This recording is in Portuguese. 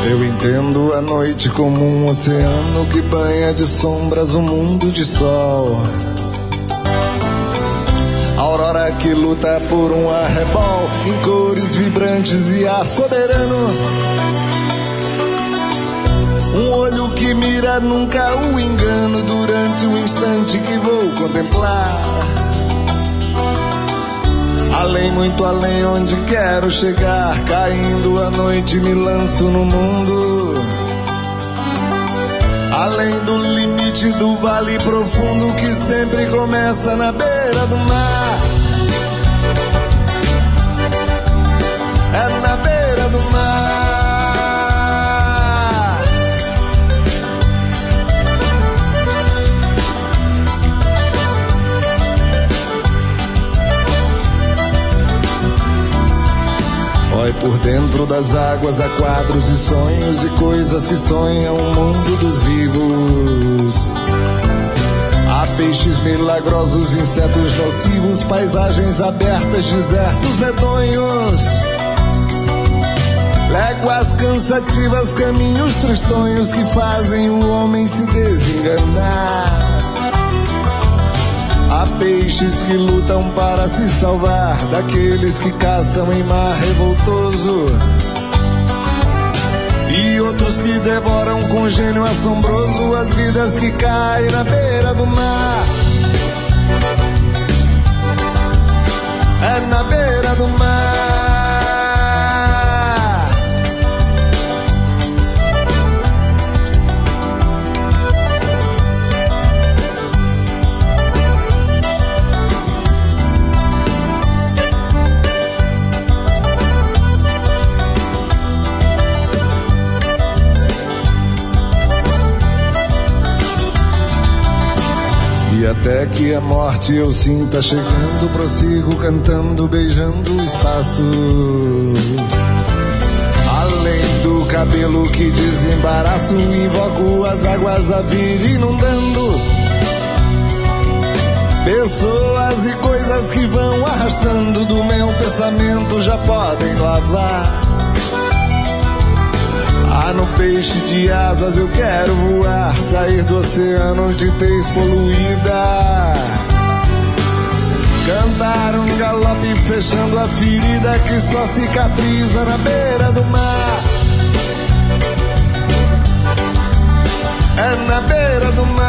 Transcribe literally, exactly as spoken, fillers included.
Eu entendo a noite como um oceano que banha de sombras um mundo de sol. A aurora que luta por um arrebol em cores vibrantes e ar soberano. Um olho que mira nunca o engano durante o instante que vou contemplar. Além, muito além, onde quero chegar. Caindo a noite me lanço no mundo. Além do limite do vale profundo que sempre começa na beira do mar. É na beira do mar. Oi, por dentro das águas há quadros e sonhos e coisas que sonham o mundo dos vivos. Há peixes milagrosos, insetos nocivos, paisagens abertas, desertos medonhos. Léguas cansativas, caminhos tristonhos que fazem o homem se desenganar. Há peixes que lutam para se salvar daqueles que caçam em mar revoltoso. E outros que devoram com gênio assombroso as vidas que caem na beira do mar. É na beira do mar. E até que a morte eu sinta chegando, prossigo cantando, beijando o espaço. Além do cabelo que desembaraço, invoco as águas a vir inundando. Pessoas e coisas que vão arrastando do meu pensamento já podem lavar. Ah, no peixe de asas eu quero voar, sair do oceano de tez poluída. Cantar um galope fechando a ferida que só cicatriza na beira do mar. É na beira do mar.